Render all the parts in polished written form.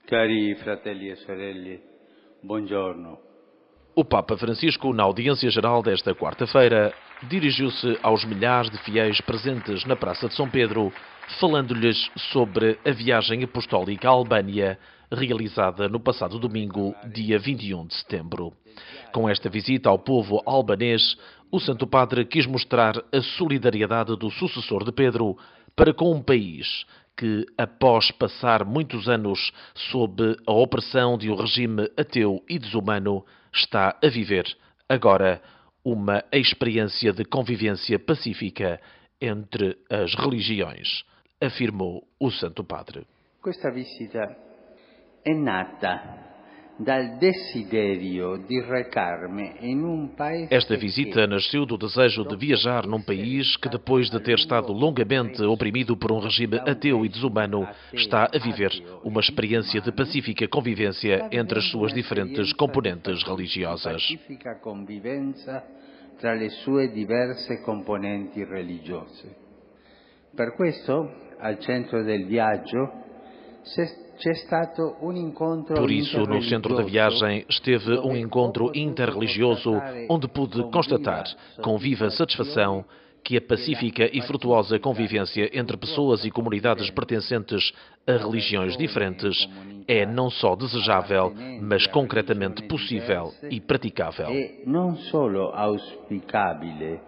Cari fratelli e sorelle, buongiorno. O Papa Francisco, na audiência geral desta quarta-feira, dirigiu-se aos milhares de fiéis presentes na Praça de São Pedro, falando-lhes sobre a viagem apostólica à Albânia, realizada no passado domingo, dia 21 de setembro. Com esta visita ao povo albanês, o Santo Padre quis mostrar a solidariedade do sucessor de Pedro para com um país que, após passar muitos anos sob a opressão de um regime ateu e desumano, está a viver agora uma experiência de convivência pacífica entre as religiões, afirmou o Santo Padre. Questa visita è nata dal desiderio di recarmi in un paese. Esta visita nasceu do desejo de viajar num país que, depois de ter estado longamente oprimido por um regime ateu e desumano, está a viver uma experiência de pacífica convivência entre as suas diferentes componentes religiosas. Pacifica convivenza tra le sue diverse componenti religiose. Per questo, al centro del viaggio, c'è stato un incontro. Por isso, no centro da viagem, esteve um encontro interreligioso onde pude constatar, com viva satisfação, que a pacífica e frutuosa convivência entre pessoas e comunidades pertencentes a religiões diferentes é não só desejável, mas concretamente possível e praticável. É não solo auspicabile,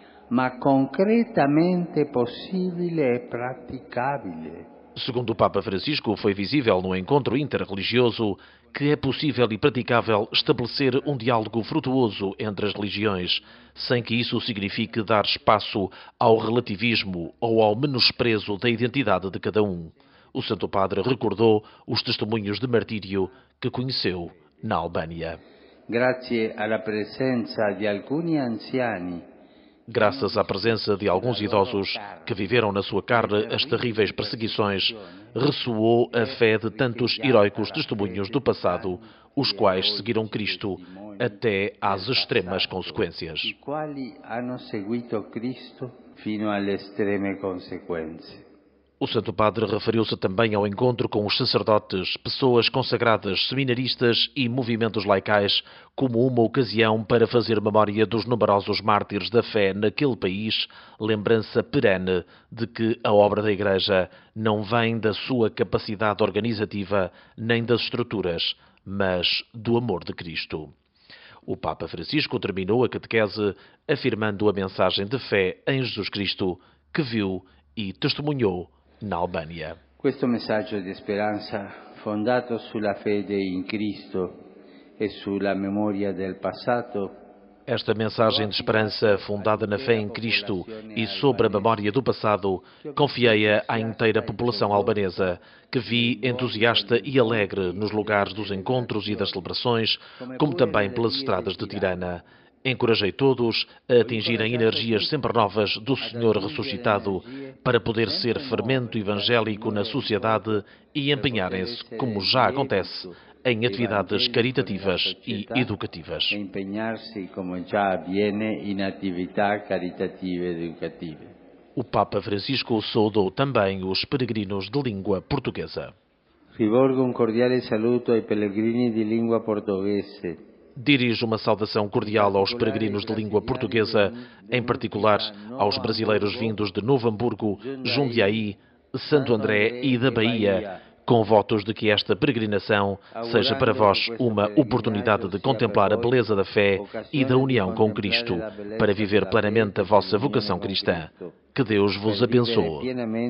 ma concretamente possível e praticável. Segundo o Papa Francisco, foi visível no encontro interreligioso que é possível e praticável estabelecer um diálogo frutuoso entre as religiões, sem que isso signifique dar espaço ao relativismo ou ao menosprezo da identidade de cada um. O Santo Padre recordou os testemunhos de martírio que conheceu na Albânia. Grazie alla presenza di alcuni anziani. Graças à presença de alguns idosos que viveram na sua carne as terríveis perseguições, ressoou a fé de tantos heróicos testemunhos do passado, os quais seguiram Cristo até às extremas consequências. I quali hanno seguito Cristo fino alle estreme conseguenze. O Santo Padre referiu-se também ao encontro com os sacerdotes, pessoas consagradas, seminaristas e movimentos laicais, como uma ocasião para fazer memória dos numerosos mártires da fé naquele país, lembrança perene de que a obra da Igreja não vem da sua capacidade organizativa nem das estruturas, mas do amor de Cristo. O Papa Francisco terminou a catequese afirmando a mensagem de fé em Jesus Cristo, que viu e testemunhou na Albânia. Questo messaggio di speranza, fondato sulla fede in Cristo e sulla memoria del passato. Esta mensagem de esperança, fundada na fé em Cristo e sobre a memória do passado, confiei-a à inteira população albanesa, que vi entusiasta e alegre nos lugares dos encontros e das celebrações, como também pelas estradas de Tirana. Encorajei todos a atingirem energias sempre novas do Senhor ressuscitado para poder ser fermento evangélico na sociedade e empenharem-se, como já acontece, em atividades caritativas e educativas. Empenhar-se, como já avviene, in attività caritative ed educative. O Papa Francisco saudou também os peregrinos de língua portuguesa. Rivolgo un cordiale saluto ai pellegrini di lingua portoghese. Dirijo uma saudação cordial aos peregrinos de língua portuguesa, em particular aos brasileiros vindos de Novo Hamburgo, Jundiaí, Santo André e da Bahia, com votos de que esta peregrinação seja para vós uma oportunidade de contemplar a beleza da fé e da união com Cristo, para viver plenamente a vossa vocação cristã. Que Deus vos abençoe.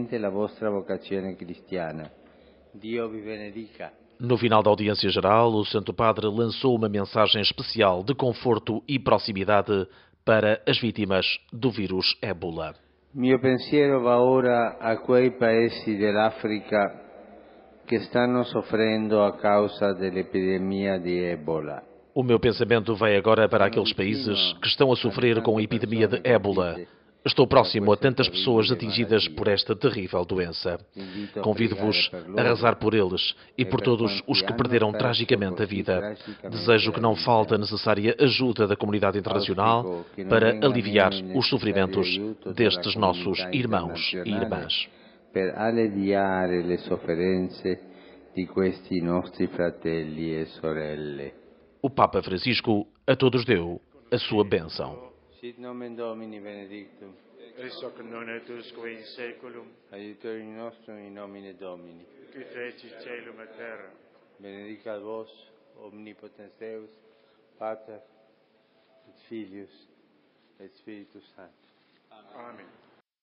Dio vi benedica. No final da audiência geral, o Santo Padre lançou uma mensagem especial de conforto e proximidade para as vítimas do vírus Ébola. Mio pensiero va ora a quei paesi dell'Africa che stanno soffrendo a causa dell'epidemia di Ebola. O meu pensamento vai agora para aqueles países que estão a sofrer com a epidemia de Ébola. Estou próximo a tantas pessoas atingidas por esta terrível doença. Convido-vos a rezar por eles e por todos os que perderam tragicamente a vida. Desejo que não falte a necessária ajuda da comunidade internacional para aliviar os sofrimentos destes nossos irmãos e irmãs. Per alleviare le sofferenze di questi nostri fratelli e sorelle. O Papa Francisco a todos deu a sua bênção. Sit nomen Domini benedictum. Ex hoc non et usque in saeculum, Aiutorium nostrum in nomine Domini. qui feci caelum et terra. Benedicat vos, omnipotens Deus, Pater, et Filius, et Spiritus Sanctus. Amen.